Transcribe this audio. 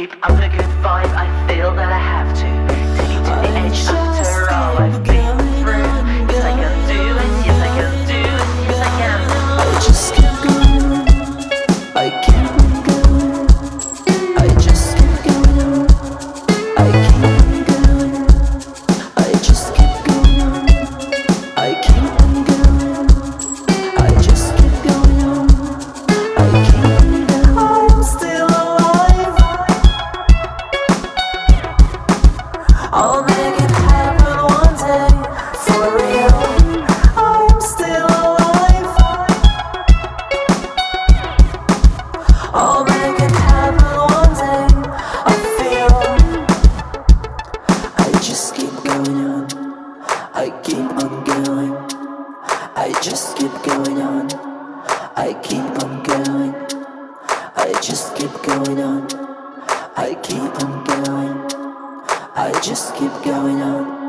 Keep up a good vibe, I feel that I have to. Take it to the edge after all I've been through. Yes I can do it, yes I can do it, yes I can. I just keep going on, I keep on going. I just keep going on, I keep on going. I just keep going on, I keep on going. I just keep going on, I keep on going. I'm still alive, I'll make it happen one day, for real. I'm still alive, I'll make it happen one day, I feel. I just keep going on, I keep on going. I just keep going on, I keep on going. I just keep going on, I keep on going. I just keep going on.